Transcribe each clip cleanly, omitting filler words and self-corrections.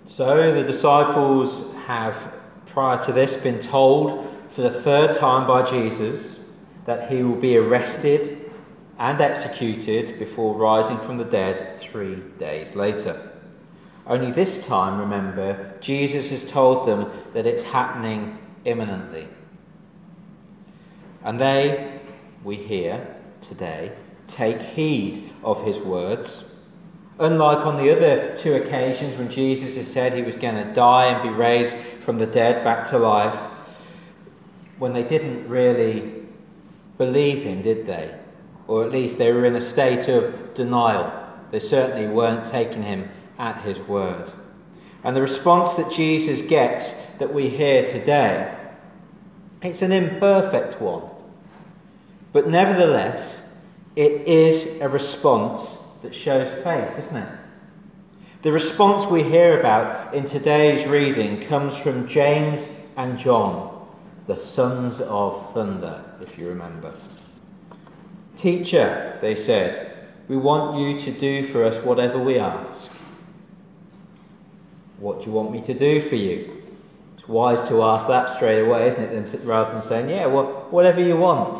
So the disciples have, prior to this, been told for the third time by Jesus that he will be arrested and executed before rising from the dead 3 days later. Only this time, remember, Jesus has told them that it's happening imminently. And they, we hear today, take heed of his words. Unlike on the other two occasions when Jesus has said he was going to die and be raised from the dead back to life, when they didn't really believe him, did they? Or at least they were in a state of denial. They certainly weren't taking him at his word. And the response that Jesus gets that we hear today, it's an imperfect one. But nevertheless, it is a response that shows faith, isn't it? The response we hear about in today's reading comes from James and John, the sons of thunder, if you remember. "Teacher," they said, "we want you to do for us whatever we ask." What do you want me to do for you? It's wise to ask that straight away, isn't it? Rather than saying, yeah, well, whatever you want.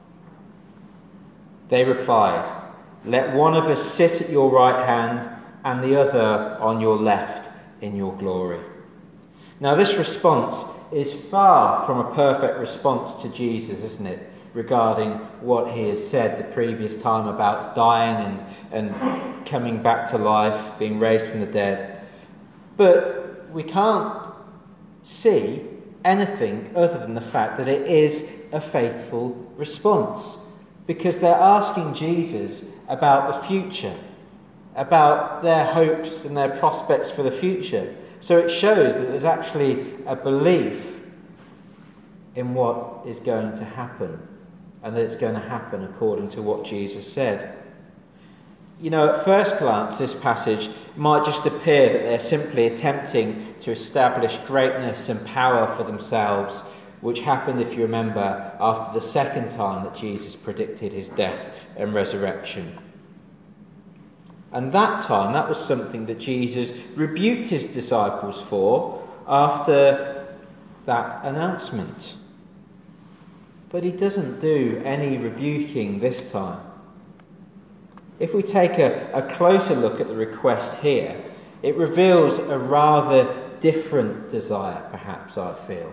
They replied, "Let one of us sit at your right hand and the other on your left in your glory." Now this response is far from a perfect response to Jesus, isn't it? Regarding what he has said the previous time about dying and coming back to life, being raised from the dead. But we can't see anything other than the fact that it is a faithful response. Because they're asking Jesus about the future, about their hopes and their prospects for the future. So it shows that there's actually a belief in what is going to happen, and that it's going to happen according to what Jesus said. You know, at first glance, this passage might just appear that they're simply attempting to establish greatness and power for themselves, which happened, if you remember, after the second time that Jesus predicted his death and resurrection. And that time, that was something that Jesus rebuked his disciples for after that announcement. But he doesn't do any rebuking this time. If we take a closer look at the request here, it reveals a rather different desire, perhaps, I feel.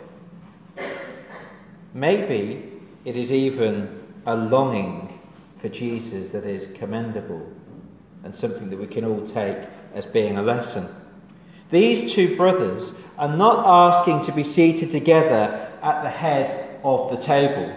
Maybe it is even a longing for Jesus that is commendable and something that we can all take as being a lesson. These two brothers are not asking to be seated together at the head of the table,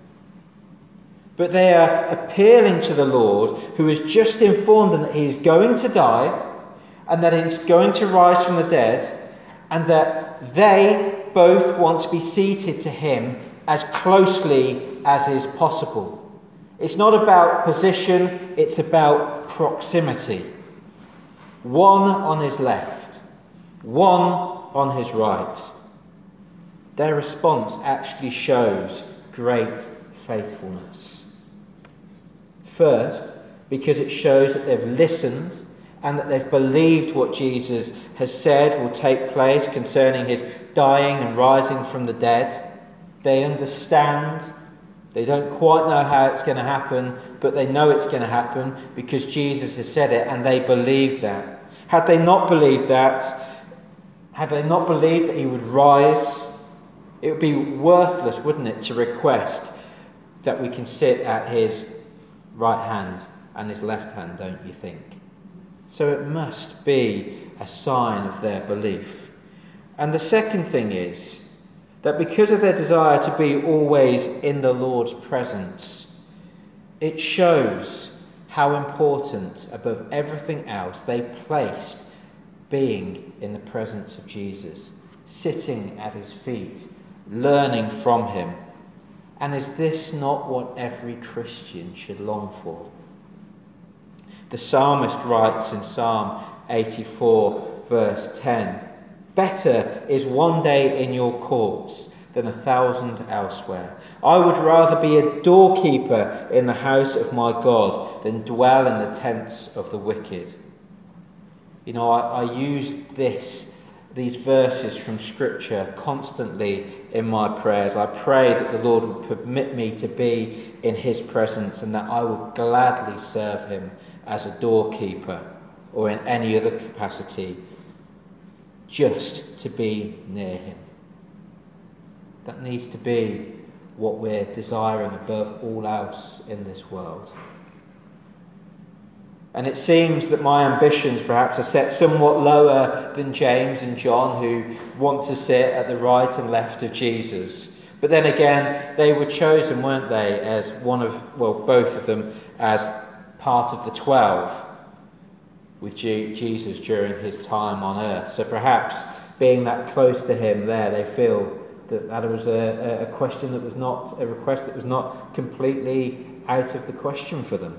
but they are appealing to the Lord, who has just informed them that he is going to die and that he is going to rise from the dead, and that they both want to be seated to him as closely as is possible. It's not about position, it's about proximity. One on his left, one on his right. Their response actually shows great faithfulness. First, because it shows that they've listened and that they've believed what Jesus has said will take place concerning his dying and rising from the dead. They understand. They don't quite know how it's going to happen, but they know it's going to happen because Jesus has said it, and they believe that. Had they not believed that, had they not believed that he would rise, it would be worthless, wouldn't it, to request that we can sit at his right hand and his left hand, don't you think? So it must be a sign of their belief. And the second thing is that because of their desire to be always in the Lord's presence, it shows how important, above everything else, they placed being in the presence of Jesus, sitting at his feet, learning from him. And is this not what every Christian should long for? The psalmist writes in Psalm 84, verse 10, "Better is one day in your courts than 1,000 elsewhere. I would rather be a doorkeeper in the house of my God than dwell in the tents of the wicked." You know, I use this these verses from Scripture constantly in my prayers. I pray that the Lord would permit me to be in his presence and that I would gladly serve him as a doorkeeper or in any other capacity, just to be near him. That needs to be what we're desiring above all else in this world. And it seems that my ambitions perhaps are set somewhat lower than James and John, who want to sit at the right and left of Jesus. But then again, they were chosen, weren't they, as both of them, as part of the 12 with Jesus during his time on earth. So perhaps being that close to him there, they feel that was a question that was not, a request that was not completely out of the question for them.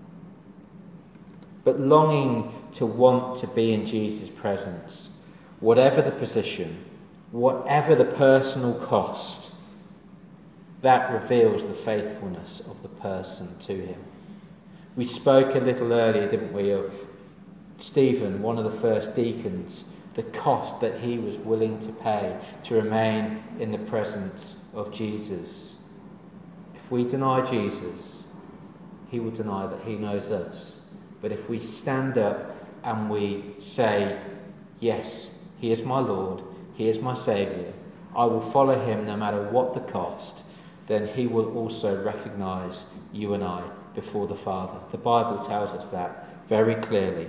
But longing to want to be in Jesus' presence, whatever the position, whatever the personal cost, that reveals the faithfulness of the person to him. We spoke a little earlier, didn't we, of Stephen, one of the first deacons, the cost that he was willing to pay to remain in the presence of Jesus. If we deny Jesus, he will deny that he knows us. But if we stand up and we say, yes, he is my Lord, he is my Saviour, I will follow him no matter what the cost, then he will also recognise you and I before the Father. The Bible tells us that very clearly.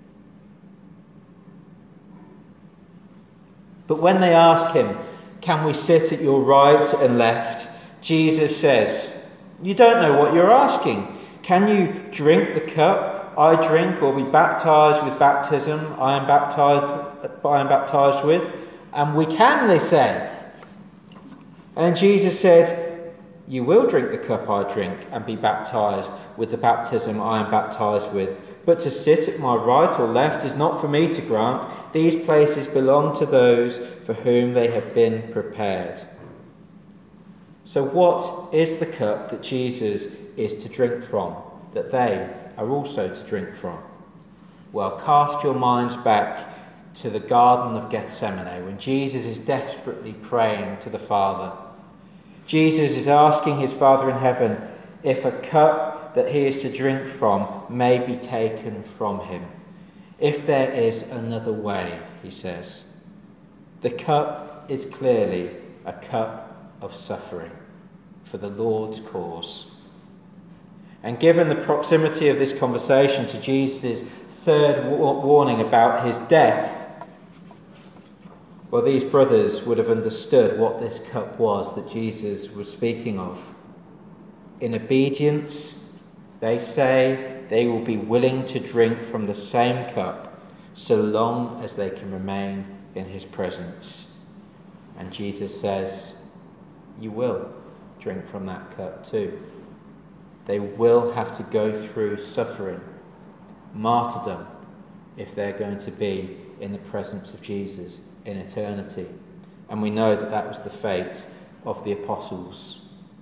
But when they ask him, can we sit at your right and left? Jesus says, you don't know what you're asking. Can you drink the cup I drink, or be baptised with baptism I am baptised with? And we can, they say. And Jesus said, you will drink the cup I drink and be baptised with the baptism I am baptised with. But to sit at my right or left is not for me to grant. These places belong to those for whom they have been prepared. So what is the cup that Jesus is to drink from, that they are also to drink from? Well, cast your minds back to the Garden of Gethsemane, when Jesus is desperately praying to the Father. Jesus is asking his Father in heaven if a cup that he is to drink from may be taken from him. If there is another way, he says. The cup is clearly a cup of suffering for the Lord's cause. And given the proximity of this conversation to Jesus' third warning about his death, well, these brothers would have understood what this cup was that Jesus was speaking of. In obedience, they say they will be willing to drink from the same cup so long as they can remain in his presence. And Jesus says, you will drink from that cup too. They will have to go through suffering, martyrdom, if they're going to be in the presence of Jesus in eternity. And we know that that was the fate of the apostles.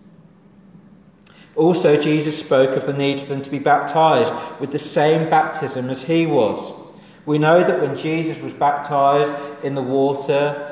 Also, Jesus spoke of the need for them to be baptised with the same baptism as he was. We know that when Jesus was baptised in the water,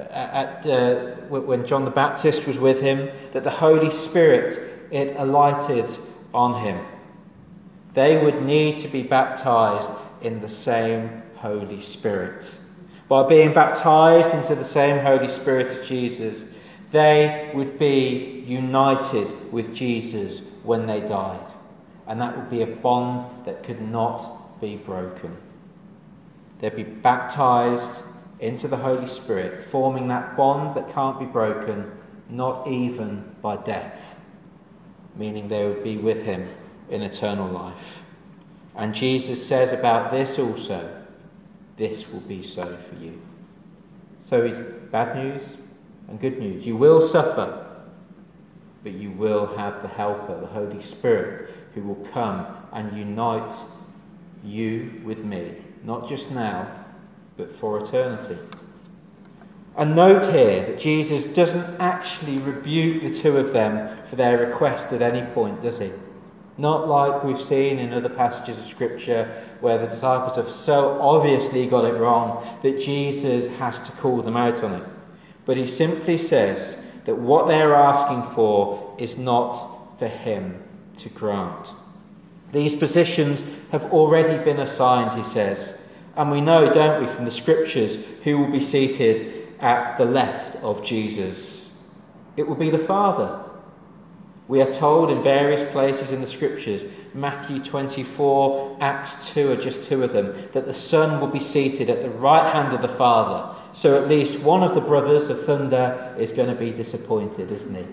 when John the Baptist was with him, that the Holy Spirit, it alighted on him. They would need to be baptised in the same Holy Spirit. By being baptised into the same Holy Spirit as Jesus, they would be united with Jesus when they died. And that would be a bond that could not be broken. They'd be baptised into the Holy Spirit, forming that bond that can't be broken, not even by death, meaning they would be with him in eternal life. And Jesus says about this also, this will be so for you. So it's bad news and good news. You will suffer, but you will have the Helper, the Holy Spirit, who will come and unite you with me, not just now, but for eternity. And note here that Jesus doesn't actually rebuke the two of them for their request at any point, does he? Not like we've seen in other passages of Scripture where the disciples have so obviously got it wrong that Jesus has to call them out on it. But he simply says that what they're asking for is not for him to grant. These positions have already been assigned, he says. And we know, don't we, from the Scriptures, who will be seated at the left of Jesus. It will be the Father. We are told in various places in the Scriptures, Matthew 24, Acts 2 are just two of them, that the Son will be seated at the right hand of the Father. So at least one of the brothers of thunder is going to be disappointed, isn't he?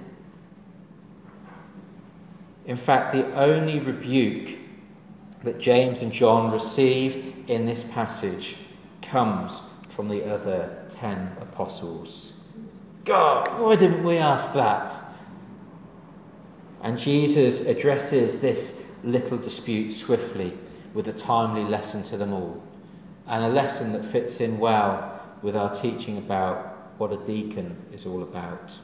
In fact, the only rebuke that James and John receive in this passage comes from the other 10 apostles. God, why didn't we ask that? And Jesus addresses this little dispute swiftly with a timely lesson to them all, and a lesson that fits in well with our teaching about what a deacon is all about.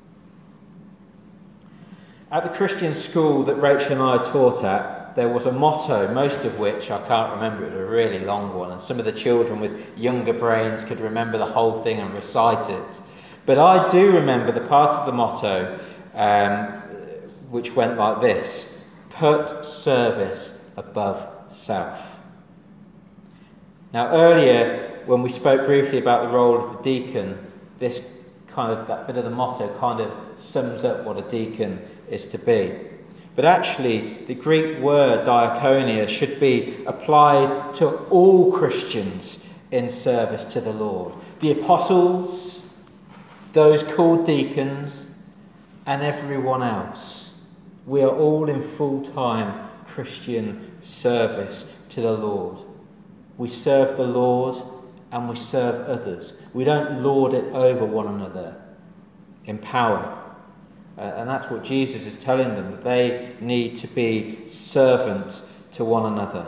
At the Christian school that Rachel and I taught at, there was a motto, most of which I can't remember. It was a really long one, and some of the children with younger brains could remember the whole thing and recite it. But I do remember the part of the motto which went like this: put service above self. Now earlier, when we spoke briefly about the role of the deacon, that bit of the motto kind of sums up what a deacon is to be. But actually, the Greek word diakonia should be applied to all Christians in service to the Lord. The apostles, those called deacons, and everyone else. We are all in full-time Christian service to the Lord. We serve the Lord and we serve others. We don't lord it over one another in power. And that's what Jesus is telling them, that they need to be servant to one another.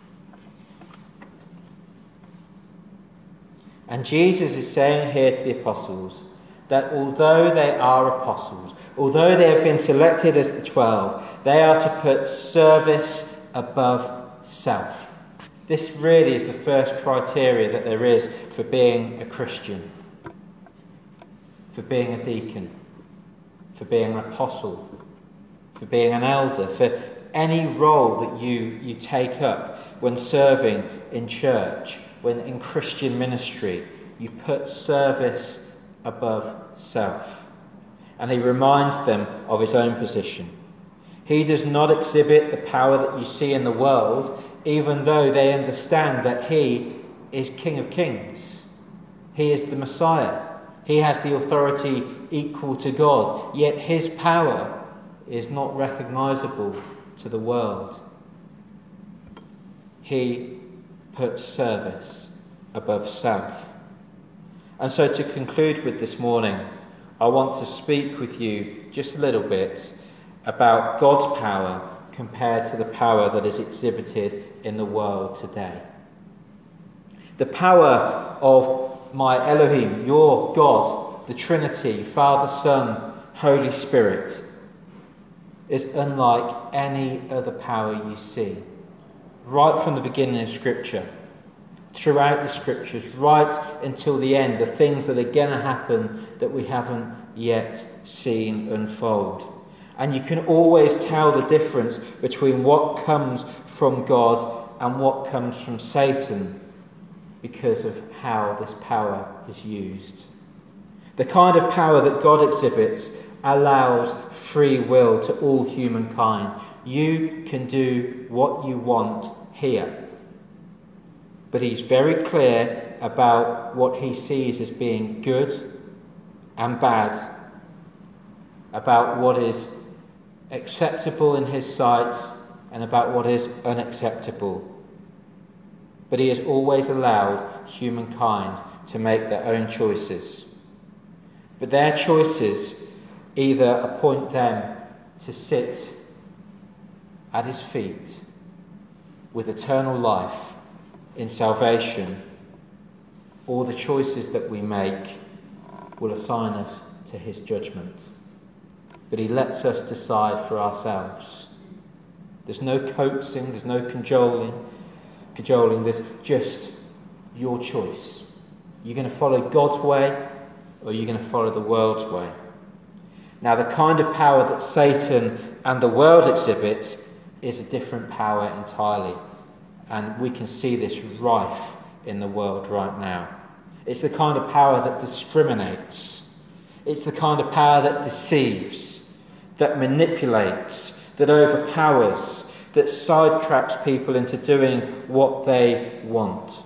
And Jesus is saying here to the apostles that although they are apostles, although they have been selected as the 12, they are to put service above self. This really is the first criteria that there is for being a Christian, for being a deacon, for being an apostle, for being an elder, for any role that you take up when serving in church, when in Christian ministry. You put service above self. And he reminds them of his own position. He does not exhibit the power that you see in the world, even though they understand that he is King of Kings. He is the Messiah. He has the authority equal to God, yet his power is not recognisable to the world. He puts service above self. And so to conclude with this morning, I want to speak with you just a little bit about God's power compared to the power that is exhibited in the world today. The power of my Elohim, your God, the Trinity, Father, Son, Holy Spirit, is unlike any other power you see. Right from the beginning of Scripture, throughout the Scriptures, right until the end, the things that are going to happen that we haven't yet seen unfold. And you can always tell the difference between what comes from God and what comes from Satan because of how this power is used. The kind of power that God exhibits allows free will to all humankind. You can do what you want here. But he's very clear about what he sees as being good and bad, about what is acceptable in his sight and about what is unacceptable. But he has always allowed humankind to make their own choices. But their choices either appoint them to sit at his feet with eternal life in salvation, or the choices that we make will assign us to his judgment. But he lets us decide for ourselves. There's no coaxing, there's no cajoling. There's just your choice. You're going to follow God's way, or you're going to follow the world's way. Now, the kind of power that Satan and the world exhibits is a different power entirely. And we can see this rife in the world right now. It's the kind of power that discriminates. It's the kind of power that deceives, that manipulates, that overpowers, that sidetracks people into doing what they want.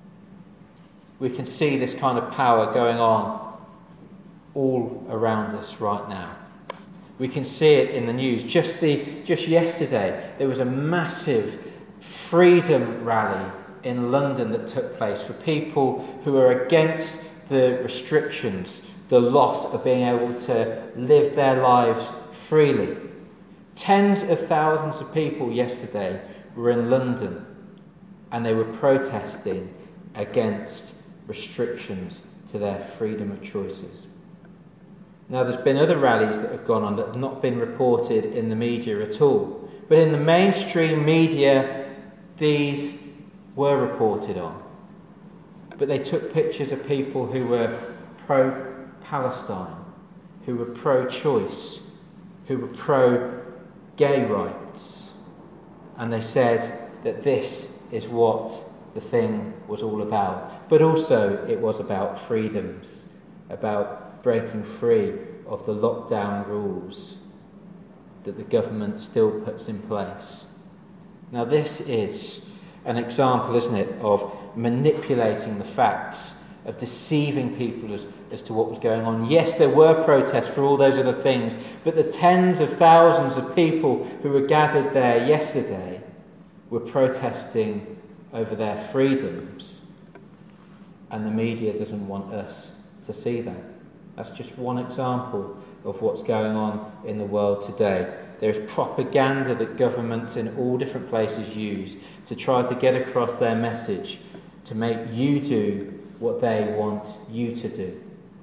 We can see this kind of power going on all around us right now. We can see it in the news. Just yesterday, there was a massive freedom rally in London that took place for people who are against the restrictions, the loss of being able to live their lives freely. Tens of thousands of people yesterday were in London, and they were protesting against restrictions to their freedom of choices. Now, there's been other rallies that have gone on that have not been reported in the media at all. But in the mainstream media, these were reported on. But they took pictures of people who were pro-Palestine, who were pro-choice, who were pro-gay rights. And they said that this is what the thing was all about. But also it was about freedoms, about breaking free of the lockdown rules that the government still puts in place. Now, this is an example, isn't it, of manipulating the facts, of deceiving people as to what was going on. Yes, there were protests for all those other things, but the tens of thousands of people who were gathered there yesterday were protesting over their freedoms, and the media doesn't want us to see that. That's just one example of what's going on in the world today. There is propaganda that governments in all different places use to try to get across their message, to make you do what they want you to do.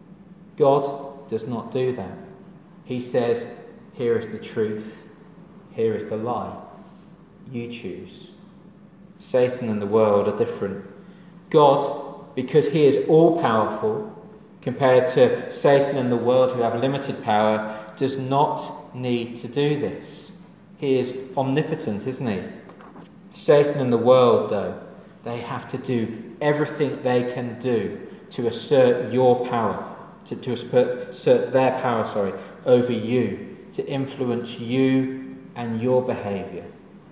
God does not do that. He says, here is the truth, here is the lie. You choose. Satan and the world are different. God, because he is all-powerful, compared to Satan and the world who have limited power, does not need to do this. He is omnipotent, isn't he? Satan and the world, though, they have to do everything they can do to assert your power, to assert their power, over you, to influence you and your behaviour.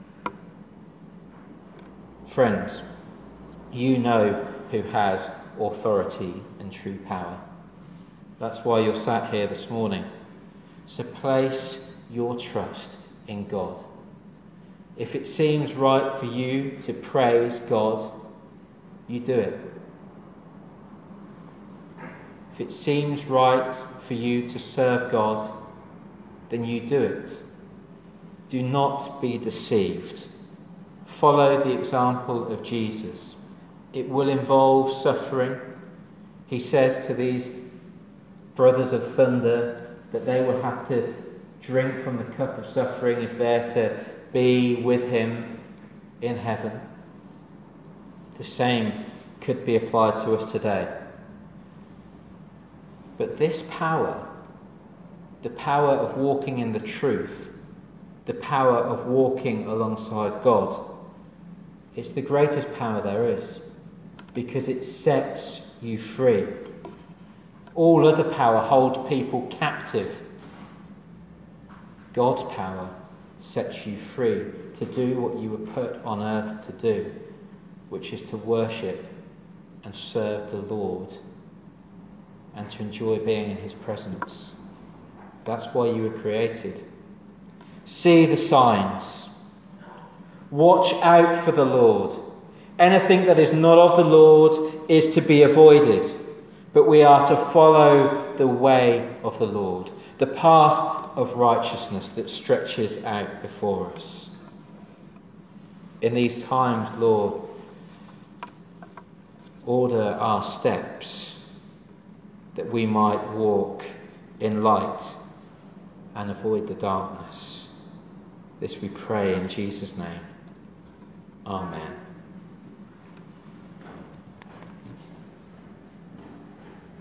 Friends, you know who has authority and true power. That's why you're sat here this morning. So place your trust in God. If it seems right for you to praise God, you do it. If it seems right for you to serve God, then you do it. Do not be deceived. Follow the example of Jesus. It will involve suffering. He says to these brothers of thunder that they will have to drink from the cup of suffering if they're to be with him in heaven. The same could be applied to us today. But this power, the power of walking in the truth, the power of walking alongside God, it's the greatest power there is, because it sets you free. All other power holds people captive. God's power sets you free to do what you were put on earth to do, which is to worship and serve the Lord and to enjoy being in his presence. That's why you were created. See the signs. Watch out for the Lord. Anything that is not of the Lord is to be avoided, but we are to follow the way of the Lord, the path of righteousness that stretches out before us. In these times, Lord, order our steps that we might walk in light and avoid the darkness. This we pray in Jesus' name. Amen.